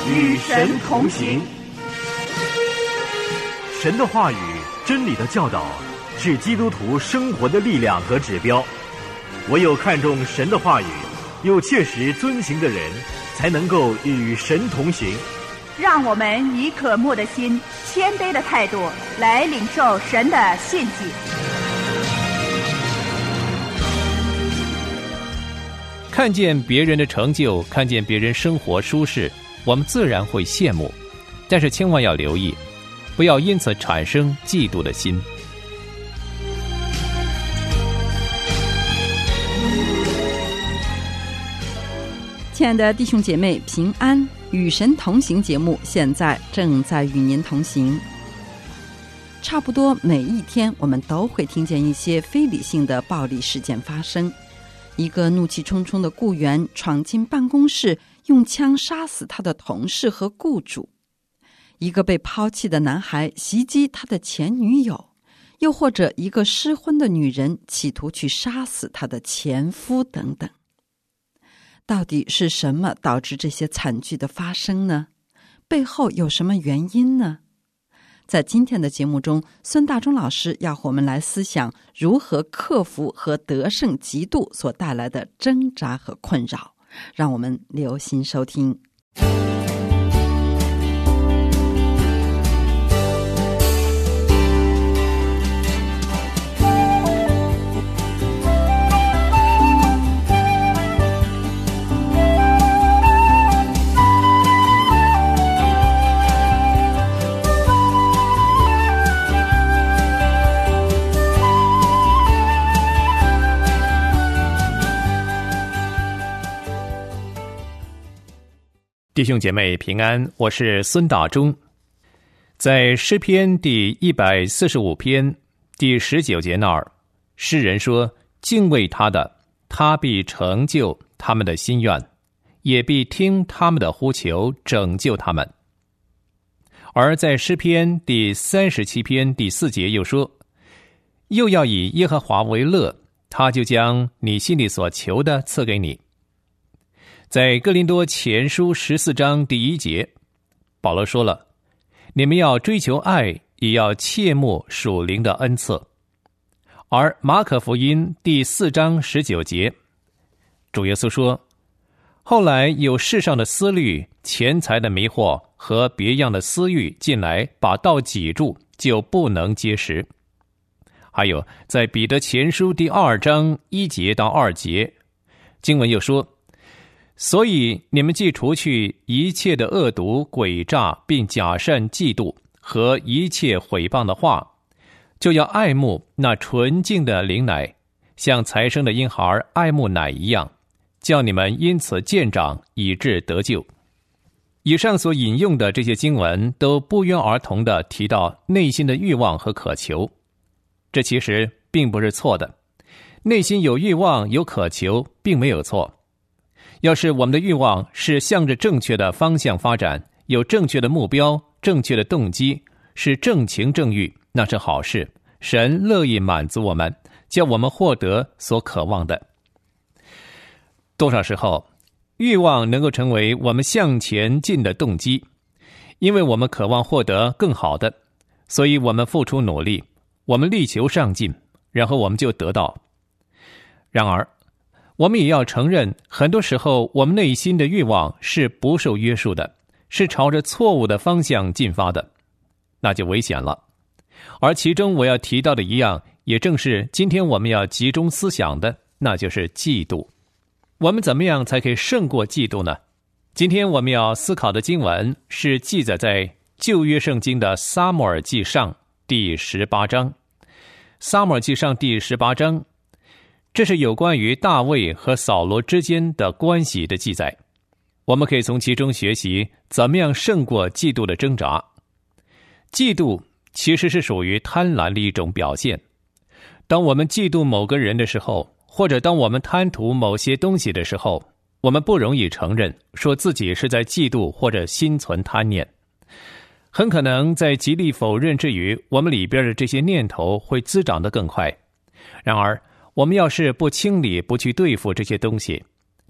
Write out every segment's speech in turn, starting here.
与神同行。 神的话语、真理的教导是基督徒生活的力量和指标。唯有看重神的话语，又切实遵行的人，才能够与神同行。 让我们以渴慕的心、谦卑的态度来领受神的信息。 看见别人的成就，看见别人生活舒适，我们自然会羡慕，但是千万要留意，不要因此产生嫉妒的心。 亲爱的弟兄姐妹，平安，与神同行节目现在正在与您同行。差不多每一天我们都会听见一些非理性的暴力事件发生。一个怒气冲冲的雇员闯进办公室，用枪杀死他的同事和雇主；一个被抛弃的男孩袭击他的前女友，又或者一个失婚的女人企图去杀死他的前夫等等。到底是什么导致这些惨剧的发生呢？背后有什么原因呢？在今天的节目中，孙大中老师要和我们来思想如何克服和得胜嫉妒所带来的挣扎和困扰。让我们留心收听。 弟兄姐妹平安，我是孙大中。在诗篇第145篇第19节那儿，诗人说，敬畏他的，他必成就他们的心愿，也必听他们的呼求，拯救他们。而在诗篇第37篇第4节又说，又要以耶和华为乐，他就将你心里所求的赐给你。在哥林多前书14章第1节，保罗说了，你们要追求爱，也要切慕属灵的恩赐。而马可福音第4章19节，主耶稣说，后来有世上的思虑、钱财的迷惑和别样的私欲进来，把道挤住，就不能结实。还有在彼得前书第2章1节到2节，经文又说，所以你们既除去一切的恶毒、诡诈，并假善、嫉妒和一切毁谤的话，就要爱慕那纯净的灵奶，像才生的婴孩爱慕奶一样，叫你们因此渐长，以致得救。以上所引用的这些经文都不约而同地提到内心的欲望和渴求，这其实并不是错的。内心有欲望、有渴求，并没有错。要是我们的欲望是向着正确的方向发展，有正确的目标、正确的动机，是正情正欲，那是好事，神乐意满足我们，叫我们获得所渴望的。多少时候，欲望能够成为我们向前进的动机，因为我们渴望获得更好的，所以我们付出努力，我们力求上进，然后我们就得到。然而我们也要承认，很多时候我们内心的欲望是不受约束的，是朝着错误的方向进发的，那就危险了。而其中我要提到的一样，也正是今天我们要集中思想的，那就是嫉妒。我们怎么样才可以胜过嫉妒呢？今天我们要思考的经文是记载在旧约圣经的撒母耳记上第18章。撒母耳记上第18章，这是有关于大卫和扫罗之间的关系的记载，我们可以从其中学习怎么样胜过嫉妒的挣扎。嫉妒其实是属于贪婪的一种表现。当我们嫉妒某个人的时候，或者当我们贪图某些东西的时候，我们不容易承认说自己是在嫉妒或者心存贪念。很可能在极力否认之余，我们里边的这些念头会滋长得更快。然而我们要是不清理、不去对付这些东西，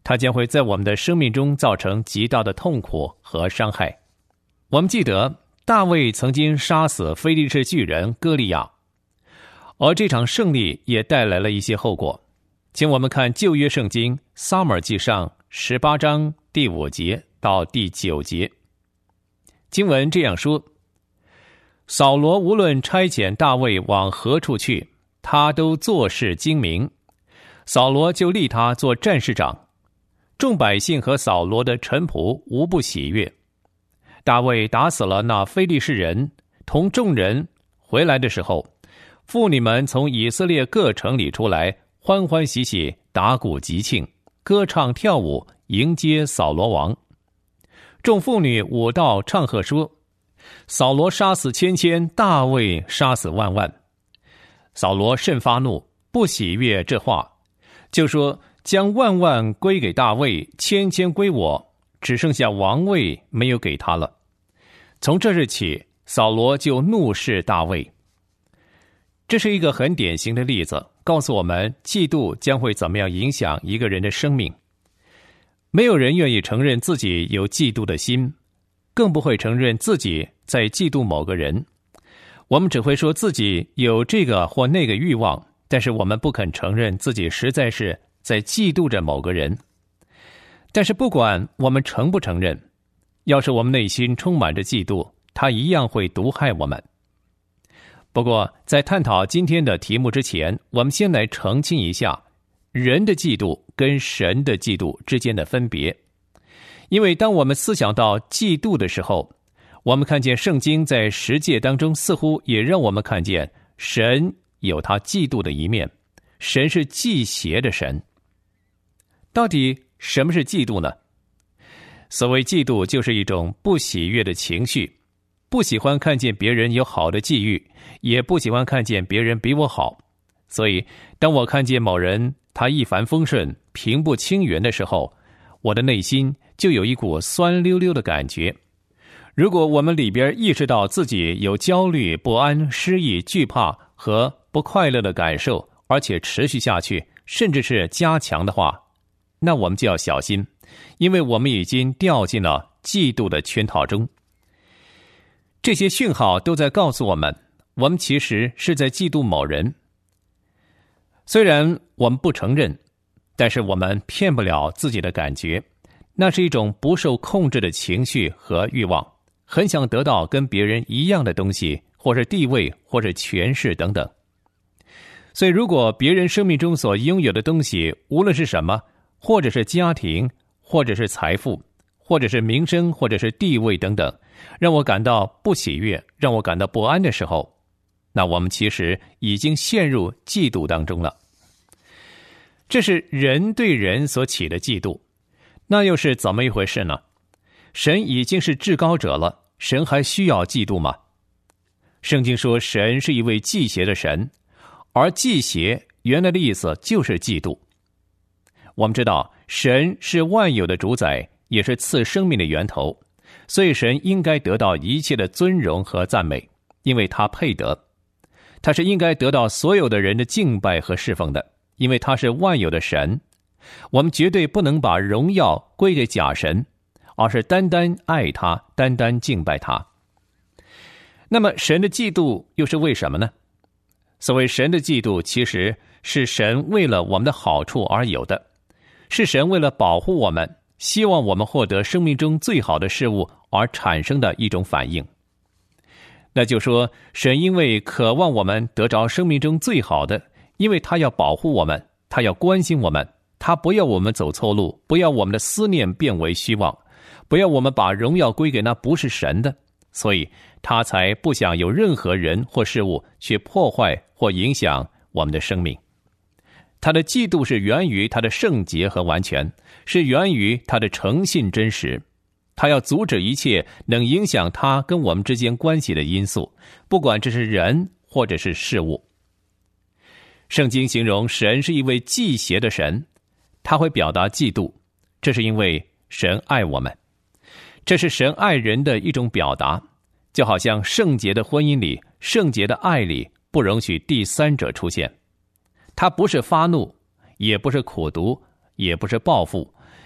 它将会在我们的生命中造成极大的痛苦和伤害。我们记得大卫曾经杀死非利士巨人歌利亚，而这场胜利也带来了一些后果。请我们看旧约圣经撒母耳记上18章第5节到第9节。经文这样说：扫罗无论差遣大卫往何处去，他都做事精明，扫罗就立他做战士长。众百姓和扫罗的臣仆无不喜悦。大卫打死了那非利士人，同众人回来的时候，妇女们从以色列各城里出来，欢欢喜喜，打鼓集庆，歌唱跳舞，迎接扫罗王。众妇女舞道唱和说：扫罗杀死千千，大卫杀死万万。扫罗甚发怒，不喜悦这话，就说：将万万归给大卫，千千归我，只剩下王位没有给他了。从这日起，扫罗就怒视大卫。这是一个很典型的例子，告诉我们嫉妒将会怎么样影响一个人的生命。没有人愿意承认自己有嫉妒的心，更不会承认自己在嫉妒某个人。我们只会说自己有这个或那个欲望，但是我们不肯承认自己实在是在嫉妒着某个人。但是不管我们承不承认，要是我们内心充满着嫉妒，它一样会毒害我们。不过在探讨今天的题目之前，我们先来澄清一下人的嫉妒跟神的嫉妒之间的分别。因为当我们思想到嫉妒的时候，我们看见圣经在十诫当中似乎也让我们看见神有他嫉妒的一面，神是忌邪的神。到底什么是嫉妒呢？所谓嫉妒，就是一种不喜悦的情绪，不喜欢看见别人有好的际遇，也不喜欢看见别人比我好。所以当我看见某人他一帆风顺，平步青云的时候，我的内心就有一股酸溜溜的感觉。如果我们里边意识到自己有焦虑、不安、失意、惧怕和不快乐的感受，而且持续下去，甚至是加强的话，那我们就要小心，因为我们已经掉进了嫉妒的圈套中。这些讯号都在告诉我们，我们其实是在嫉妒某人。虽然我们不承认，但是我们骗不了自己的感觉，那是一种不受控制的情绪和欲望，很想得到跟别人一样的东西，或是地位，或是权势等等。所以如果别人生命中所拥有的东西，无论是什么，或者是家庭，或者是财富，或者是名声，或者是地位等等，让我感到不喜悦，让我感到不安的时候，那我们其实已经陷入嫉妒当中了。这是人对人所起的嫉妒，那又是怎么一回事呢？神已经是至高者了，神还需要嫉妒吗？圣经说神是一位忌邪的神，而忌邪原来的意思就是嫉妒。我们知道神是万有的主宰，也是赐生命的源头，所以神应该得到一切的尊荣和赞美，因为他配得。他是应该得到所有的人的敬拜和侍奉的，因为他是万有的神。我们绝对不能把荣耀归给假神，而是单单爱他，单单敬拜他。那么神的嫉妒又是为什么呢？所谓神的嫉妒，其实是神为了我们的好处而有的，是神为了保护我们，希望我们获得生命中最好的事物而产生的一种反应。那就说神因为渴望我们得着生命中最好的，因为他要保护我们，他要关心我们，他不要我们走错路，不要我们的思念变为虚妄，不要我们把荣耀归给那不是神的，所以他才不想有任何人或事物去破坏或影响我们的生命。他的嫉妒是源于他的圣洁和完全，是源于他的诚信真实。他要阻止一切能影响他跟我们之间关系的因素，不管这是人或者是事物。圣经形容神是一位忌邪的神，他会表达嫉妒，这是因为神爱我们，这是神爱人的一种表达，就好像圣洁的婚姻里，圣洁的爱里不容许第三者出现。他不是发怒，也不是苦毒，也不是报复，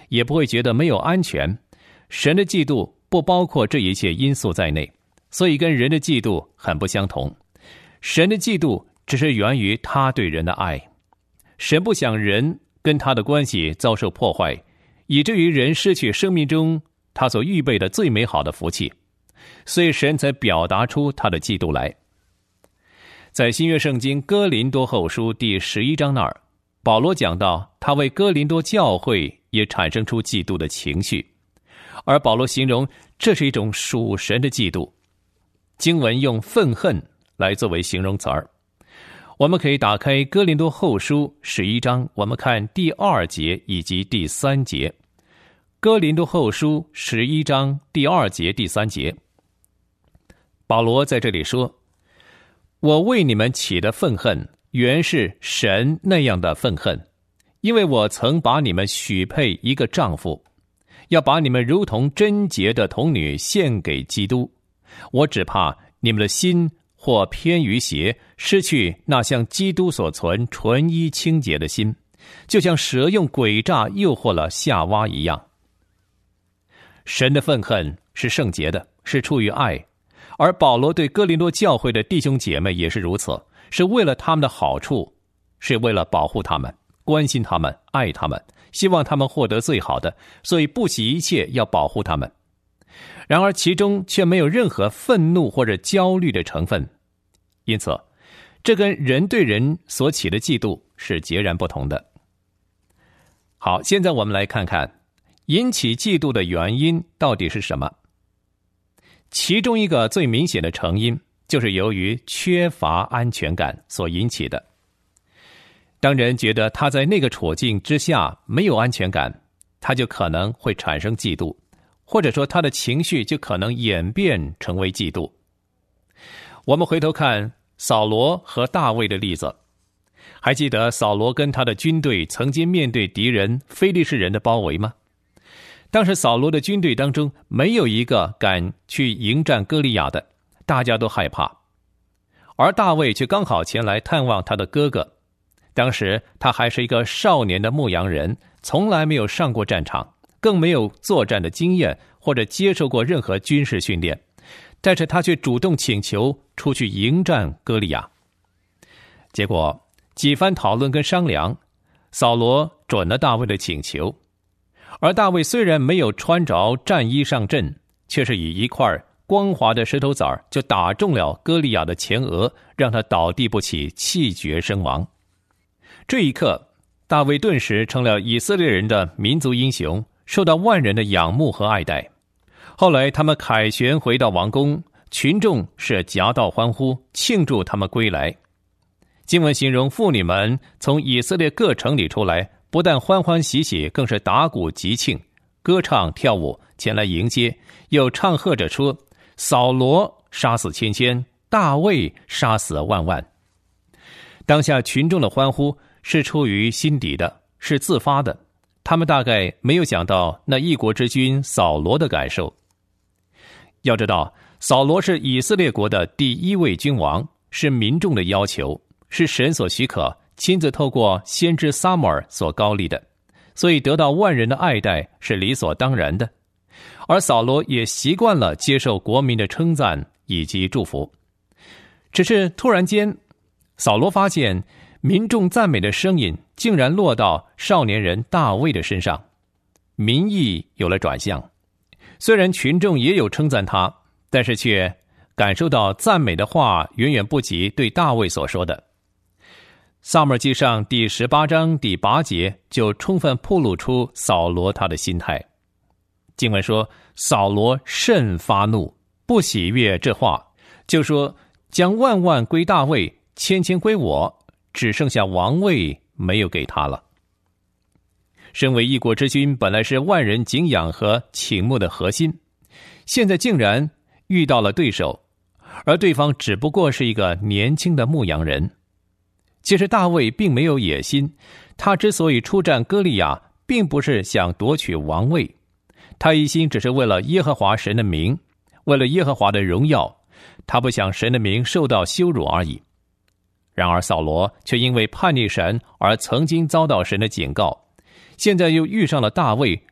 也不会觉得没有安全。神的嫉妒不包括这一切因素在内，所以跟人的嫉妒很不相同。神的嫉妒只是源于他对人的爱，神不想人跟他的关系遭受破坏，以至于人失去生命中他所预备的最美好的福气，所以神才表达出他的嫉妒来。在新约圣经哥林多后书第11章那儿，保罗讲到他为哥林多教会也产生出嫉妒的情绪，而保罗形容这是一种属神的嫉妒。经文用愤恨来作为形容词儿。我们可以打开哥林多后书11章，我们看第2节以及第3节。哥林多后书11章第2节、第3节，保罗在这里说：我为你们起的愤恨，原是神那样的愤恨，因为我曾把你们许配一个丈夫，要把你们如同贞洁的童女献给基督。我只怕你们的心或偏于邪，失去那像基督所存纯一清洁的心，就像蛇用诡诈诱惑了夏娃一样。神的愤恨是圣洁的，是出于爱，而保罗对哥林多教会的弟兄姐妹也是如此，是为了他们的好处，是为了保护他们，关心他们，爱他们，希望他们获得最好的，所以不惜一切要保护他们。然而其中却没有任何愤怒或者焦虑的成分，因此这跟人对人所起的嫉妒是截然不同的。好，现在我们来看看引起嫉妒的原因到底是什么。其中一个最明显的成因就是由于缺乏安全感所引起的。当人觉得他在那个处境之下没有安全感，他就可能会产生嫉妒，或者说他的情绪就可能演变成为嫉妒。我们回头看扫罗和大卫的例子，还记得扫罗跟他的军队曾经面对敌人非利士人的包围吗？当时扫罗的军队当中没有一个敢去迎战歌利亚的，大家都害怕。而大卫却刚好前来探望他的哥哥，当时他还是一个少年的牧羊人，从来没有上过战场，更没有作战的经验或者接受过任何军事训练，但是他却主动请求出去迎战歌利亚。结果几番讨论跟商量，扫罗准了大卫的请求。而大卫虽然没有穿着战衣上阵，却是以一块光滑的石头子儿就打中了歌利亚的前额，让他倒地不起，气绝身亡。这一刻，大卫顿时成了以色列人的民族英雄，受到万人的仰慕和爱戴。后来他们凯旋回到王宫，群众是夹道欢呼，庆祝他们归来。经文形容妇女们从以色列各城里出来，不但欢欢喜喜，更是打鼓集庆，歌唱跳舞前来迎接，又唱和着说：扫罗杀死千千，大卫杀死万万。当下群众的欢呼是出于心底的，是自发的，他们大概没有想到那一国之君扫罗的感受。要知道，扫罗是以色列国的第一位君王，是民众的要求，是神所许可，亲自透过先知撒母耳所高立的，所以得到万人的爱戴是理所当然的。而扫罗也习惯了接受国民的称赞以及祝福。只是突然间，扫罗发现民众赞美的声音竟然落到少年人大卫的身上，民意有了转向。虽然群众也有称赞他，但是却感受到赞美的话远远不及对大卫所说的。撒母耳记上第18章第8节就充分暴露出扫罗他的心态。经文说，扫罗甚发怒，不喜悦这话，就说将万万归大卫，千千归我，只剩下王位没有给他了。身为一国之君，本来是万人敬仰和倾慕的核心，现在竟然遇到了对手，而对方只不过是一个年轻的牧羊人。其实大卫并没有野心，他之所以出战歌利亚，并不是想夺取王位，他一心只是为了耶和华神的名，为了耶和华的荣耀，他不想神的名受到羞辱而已。然而扫罗却因为叛逆神而曾经遭到神的警告，现在又遇上了大卫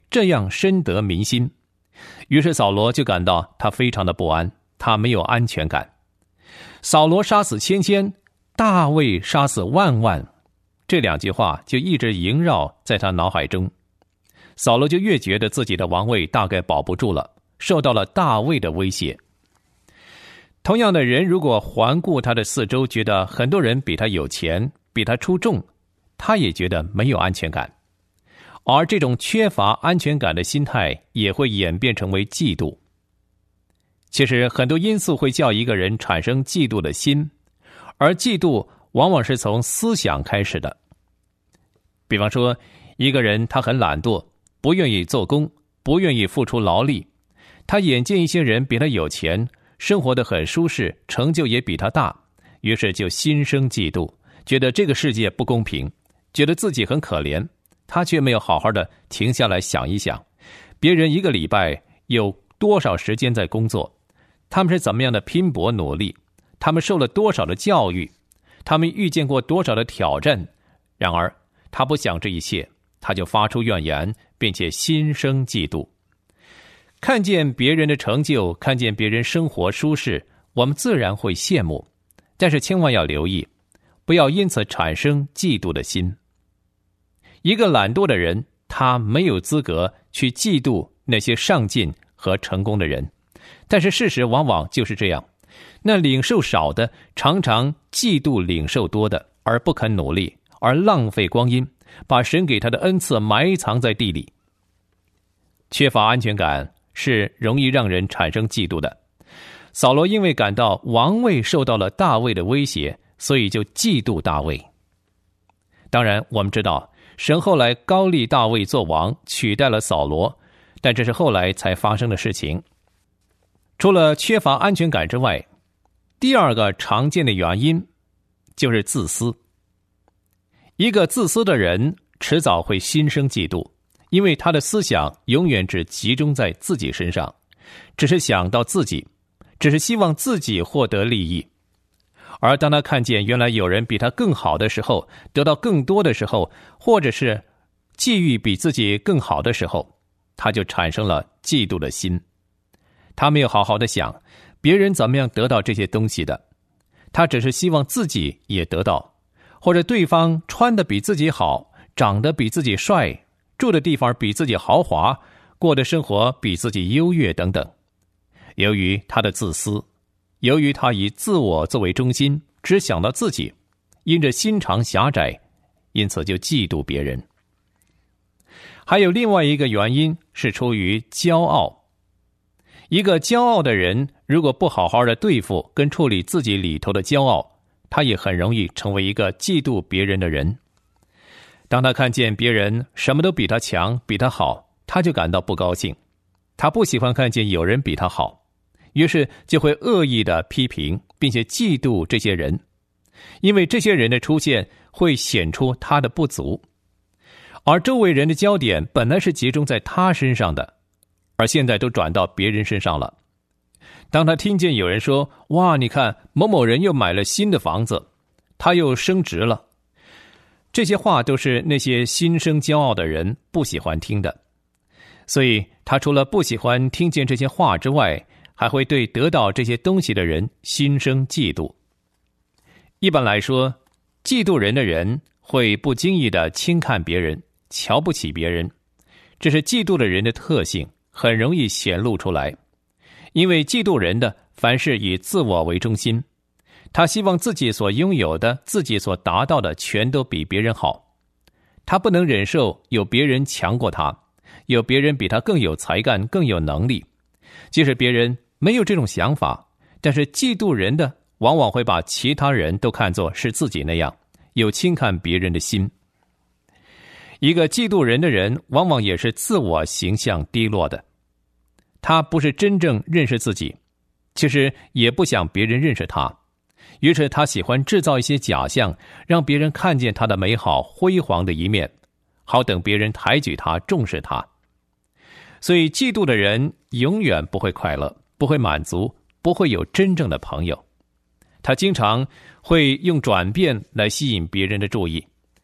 这样深得民心。于是扫罗就感到他非常的不安，他没有安全感。扫罗杀死千千，大卫杀死万万，这2句话就一直萦绕在他脑海中。扫罗就越觉得自己的王位大概保不住了，受到了大卫的威胁。同样的人，如果环顾他的四周，觉得很多人比他有钱，比他出众，他也觉得没有安全感。而这种缺乏安全感的心态也会演变成为嫉妒。其实很多因素会叫一个人产生嫉妒的心，而嫉妒往往是从思想开始的。比方说，一个人他很懒惰，不愿意做工，不愿意付出劳力，他眼见一些人比他有钱，生活得很舒适，成就也比他大，于是就心生嫉妒，觉得这个世界不公平，觉得自己很可怜，他却没有好好的停下来想一想，别人1个礼拜有多少时间在工作，他们是怎么样的拼搏努力，他们受了多少的教育，他们遇见过多少的挑战。然而他不想这一切，他就发出怨言，并且心生嫉妒。看见别人的成就，看见别人生活舒适，我们自然会羡慕，但是千万要留意，不要因此产生嫉妒的心。一个懒惰的人，他没有资格去嫉妒那些上进和成功的人，但是事实往往就是这样，那领受少的常常嫉妒领受多的，而不肯努力，而浪费光阴，把神给他的恩赐埋藏在地里。缺乏安全感是容易让人产生嫉妒的。扫罗因为感到王位受到了大卫的威胁，所以就嫉妒大卫。当然我们知道，神后来高立大卫做王，取代了扫罗，但这是后来才发生的事情。除了缺乏安全感之外，第2个常见的原因就是自私。一个自私的人迟早会心生嫉妒，因为他的思想永远只集中在自己身上，只是想到自己，只是希望自己获得利益。而当他看见原来有人比他更好的时候，得到更多的时候，或者是际遇比自己更好的时候，他就产生了嫉妒的心。他没有好好的想别人怎么样得到这些东西的，他只是希望自己也得到，或者对方穿得比自己好，长得比自己帅，住的地方比自己豪华，过的生活比自己优越等等。由于他的自私，由于他以自我作为中心，只想到自己，因着心肠狭窄，因此就嫉妒别人。还有另外一个原因是出于骄傲。一个骄傲的人，如果不好好的对付跟处理自己里头的骄傲，他也很容易成为一个嫉妒别人的人。当他看见别人什么都比他强，比他好，他就感到不高兴。他不喜欢看见有人比他好，于是就会恶意的批评，并且嫉妒这些人，因为这些人的出现会显出他的不足，而周围人的焦点本来是集中在他身上的，而现在都转到别人身上了。当他听见有人说，哇，你看某某人又买了新的房子，他又升职了，这些话都是那些心生骄傲的人不喜欢听的。所以他除了不喜欢听见这些话之外，还会对得到这些东西的人心生嫉妒。一般来说，嫉妒人的人会不经意地轻看别人，瞧不起别人，这是嫉妒的人的特性，很容易显露出来。因为嫉妒人的凡事以自我为中心，他希望自己所拥有的，自己所达到的全都比别人好。他不能忍受有别人强过他，有别人比他更有才干，更有能力。即使别人没有这种想法，但是嫉妒人的往往会把其他人都看作是自己那样，有轻看别人的心。一个嫉妒人的人往往也是自我形象低落的，他不是真正认识自己，其实也不想别人认识他，于是他喜欢制造一些假象，让别人看见他的美好辉煌的一面，好等别人抬举他，重视他。所以嫉妒的人永远不会快乐，不会满足，不会有真正的朋友。他经常会用转变来吸引别人的注意，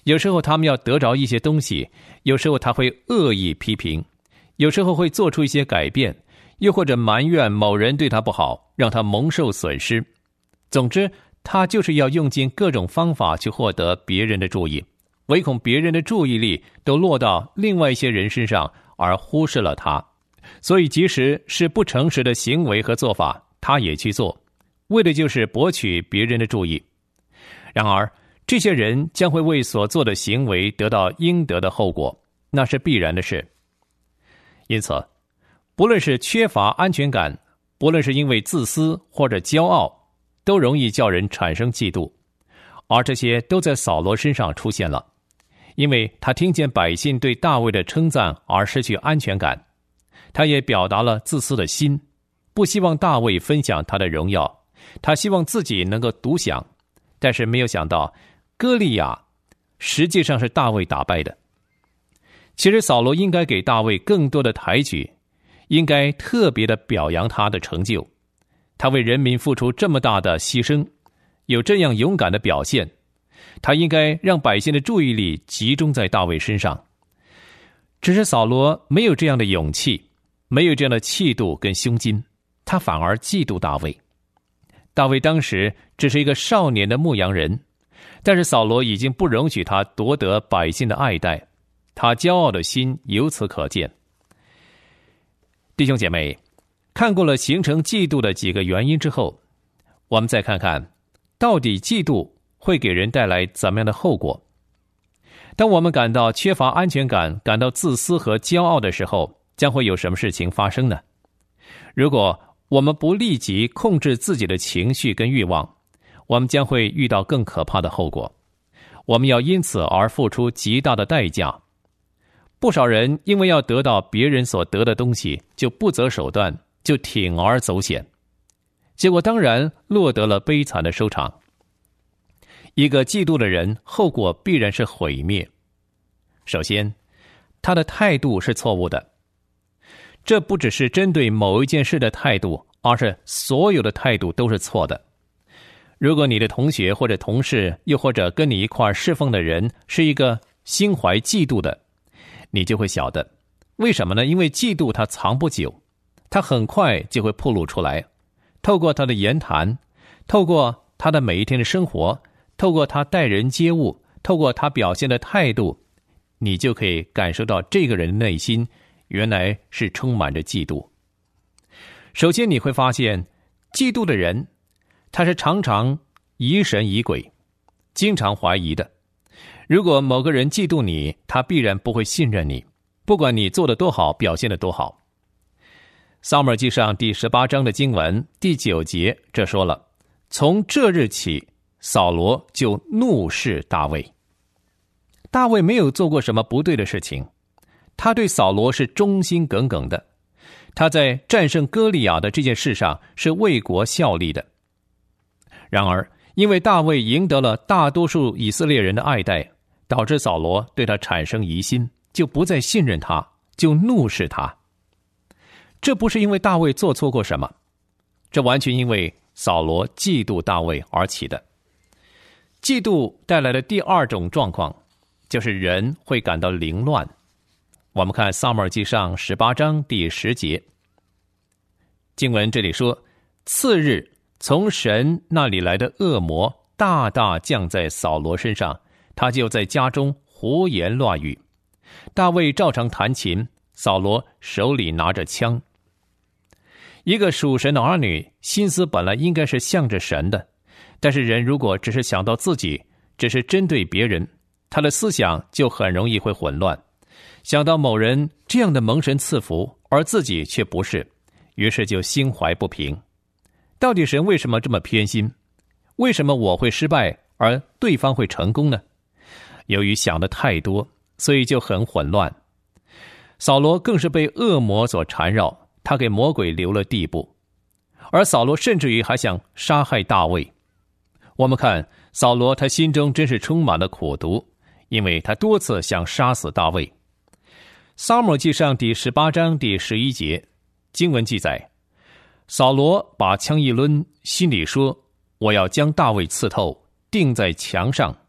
有时候他们要得着一些东西，有时候他会恶意批评，有时候会做出一些改变，又或者埋怨某人对他不好，让他蒙受损失。总之，他就是要用尽各种方法去获得别人的注意，唯恐别人的注意力都落到另外一些人身上，而忽视了他。所以即使是不诚实的行为和做法，他也去做，为的就是博取别人的注意。然而这些人将会为所做的行为得到应得的后果，那是必然的事。因此，不论是缺乏安全感，不论是因为自私或者骄傲，都容易叫人产生嫉妒。而这些都在扫罗身上出现了，因为他听见百姓对大卫的称赞而失去安全感。他也表达了自私的心，不希望大卫分享他的荣耀，他希望自己能够独享。但是没有想到，歌利亚实际上是大卫打败的。其实扫罗应该给大卫更多的抬举，应该特别的表扬他的成就。他为人民付出这么大的牺牲，有这样勇敢的表现，他应该让百姓的注意力集中在大卫身上。只是扫罗没有这样的勇气，没有这样的气度跟胸襟，他反而嫉妒大卫。大卫当时只是一个少年的牧羊人，但是扫罗已经不容许他夺得百姓的爱戴，他骄傲的心由此可见。弟兄姐妹，看过了形成嫉妒的几个原因之后，我们再看看到底嫉妒会给人带来怎么样的后果。当我们感到缺乏安全感，感到自私和骄傲的时候，将会有什么事情发生呢？如果我们不立即控制自己的情绪跟欲望，我们将会遇到更可怕的后果。我们要因此而付出极大的代价。不少人因为要得到别人所得的东西，就不择手段，就铤而走险，结果当然落得了悲惨的收场。一个嫉妒的人，后果必然是毁灭。首先，他的态度是错误的。这不只是针对某一件事的态度，而是所有的态度都是错的。如果你的同学或者同事，又或者跟你一块侍奉的人是一个心怀嫉妒的，你就会晓得为什么呢？因为嫉妒它藏不久，它很快就会暴露出来。透过他的言谈，透过他的每一天的生活，透过他待人接物，透过他表现的态度，你就可以感受到这个人的内心原来是充满着嫉妒。首先你会发现，嫉妒的人他是常常疑神疑鬼，经常怀疑的。如果某个人嫉妒你，他必然不会信任你，不管你做得多好，表现得多好。撒母耳记上第18章的经文第9节这说了，从这日起，扫罗就怒视大卫。大卫没有做过什么不对的事情，他对扫罗是忠心耿耿的，他在战胜歌利亚的这件事上是为国效力的。然而因为大卫赢得了大多数以色列人的爱戴，导致扫罗对他产生疑心，就不再信任他，就怒视他。这不是因为大卫做错过什么，这完全因为扫罗嫉妒大卫而起的。嫉妒带来的第二种状况，就是人会感到凌乱。我们看撒母耳记上18章第10节，经文这里说，次日从神那里来的恶魔大大降在扫罗身上，他就在家中胡言乱语。大卫照常弹琴，扫罗手里拿着枪。一个属神的儿女，心思本来应该是向着神的，但是人如果只是想到自己，只是针对别人，他的思想就很容易会混乱。想到某人这样的蒙神赐福，而自己却不是，于是就心怀不平。到底神为什么这么偏心？为什么我会失败，而对方会成功呢？由于想的太多，所以就很混乱。扫罗更是被恶魔所缠绕，他给魔鬼留了地步。而扫罗甚至于还想杀害大卫。我们看扫罗，他心中真是充满了苦毒，因为他多次想杀死大卫。撒母耳记上第18章第11节，经文记载，扫罗把枪一抡，心里说，我要将大卫刺透，钉在墙上，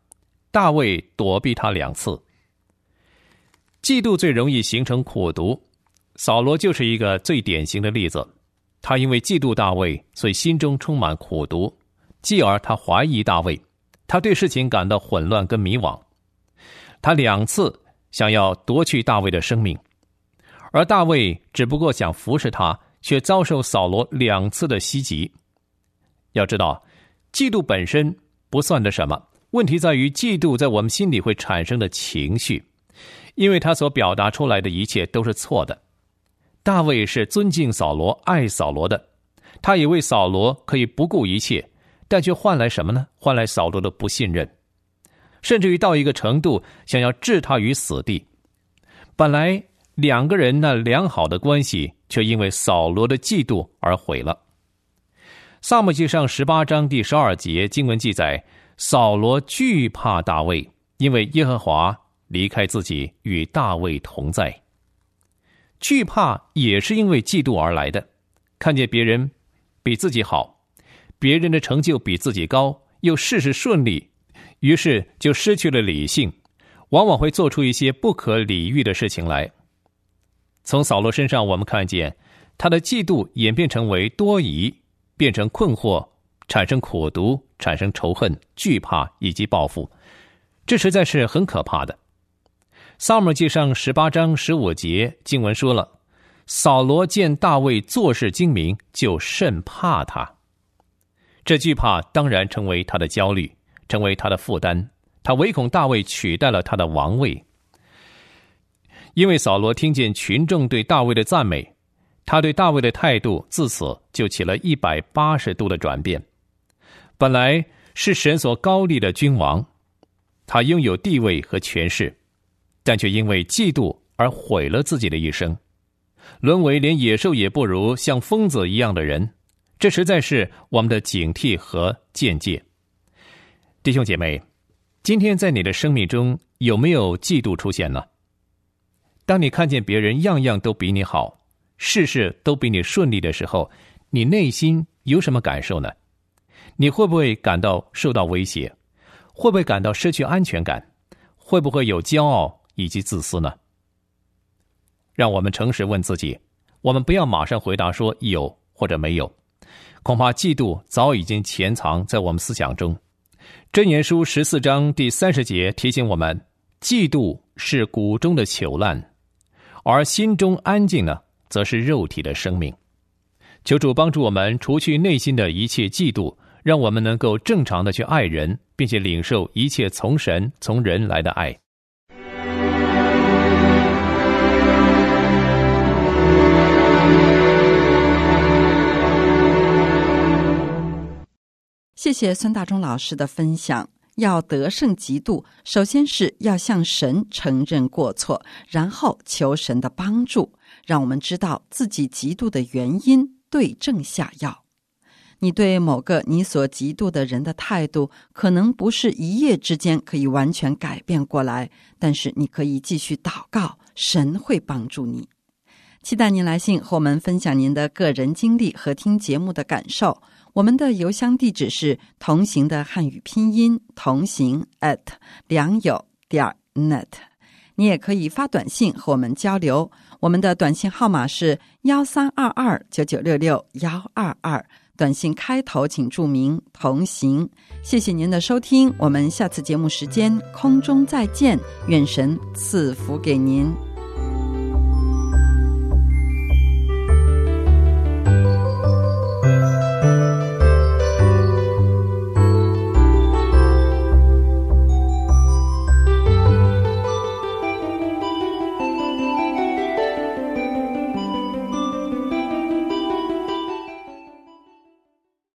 大卫躲避他2次。嫉妒最容易形成苦毒，扫罗就是一个最典型的例子。他因为嫉妒大卫，所以心中充满苦毒，继而他怀疑大卫，他对事情感到混乱跟迷惘。他2次想要夺去大卫的生命，而大卫只不过想服侍他，却遭受扫罗2次的袭击。要知道，嫉妒本身不算得什么，问题在于嫉妒在我们心里会产生的情绪，因为他所表达出来的一切都是错的。大卫是尊敬扫罗、爱扫罗的，他也为扫罗可以不顾一切，但却换来什么呢？换来扫罗的不信任，甚至于到一个程度想要置他于死地。本来2个人那良好的关系，却因为扫罗的嫉妒而毁了。撒母记上18章第12节经文记载，扫罗惧怕大卫，因为耶和华离开自己，与大卫同在。惧怕也是因为嫉妒而来的，看见别人比自己好，别人的成就比自己高，又事事顺利，于是就失去了理性，往往会做出一些不可理喻的事情来。从扫罗身上我们看见，他的嫉妒演变成为多疑，变成困惑，产生苦毒，产生仇恨、惧怕以及报复，这实在是很可怕的。撒母耳记上18章15节经文说了，扫罗见大卫做事精明，就甚怕他。这惧怕当然成为他的焦虑，成为他的负担，他唯恐大卫取代了他的王位。因为扫罗听见群众对大卫的赞美，他对大卫的态度自此就起了180度的转变。本来是神所高立的君王，他拥有地位和权势，但却因为嫉妒而毁了自己的一生，沦为连野兽也不如，像疯子一样的人。这实在是我们的警惕和见解。弟兄姐妹，今天在你的生命中有没有嫉妒出现呢？当你看见别人样样都比你好，事事都比你顺利的时候，你内心有什么感受呢？你会不会感到受到威胁？会不会感到失去安全感？会不会有骄傲以及自私呢？让我们诚实问自己，我们不要马上回答说有或者没有，恐怕嫉妒早已经潜藏在我们思想中。箴言书14章第30节提醒我们，嫉妒是骨中的朽烂，而心中安静呢，则是肉体的生命。求主帮助我们除去内心的一切嫉妒，让我们能够正常的去爱人，并且领受一切从神从人来的爱。 谢谢孙大中老师的分享。要得胜嫉妒，首先是要向神承认过错，然后求神的帮助，让我们知道自己嫉妒的原因，对症下药。你对某个你所嫉妒的人的态度，可能不是一夜之间可以完全改变过来，但是你可以继续祷告，神会帮助你。期待您来信和我们分享您的个人经历和听节目的感受。我们的邮箱地址是同行的汉语拼音同行@良友.net。你也可以发短信和我们交流，我们的短信号码是132299662122，短信开头请注明同行。谢谢您的收听，我们下次节目时间空中再见，愿神赐福给您。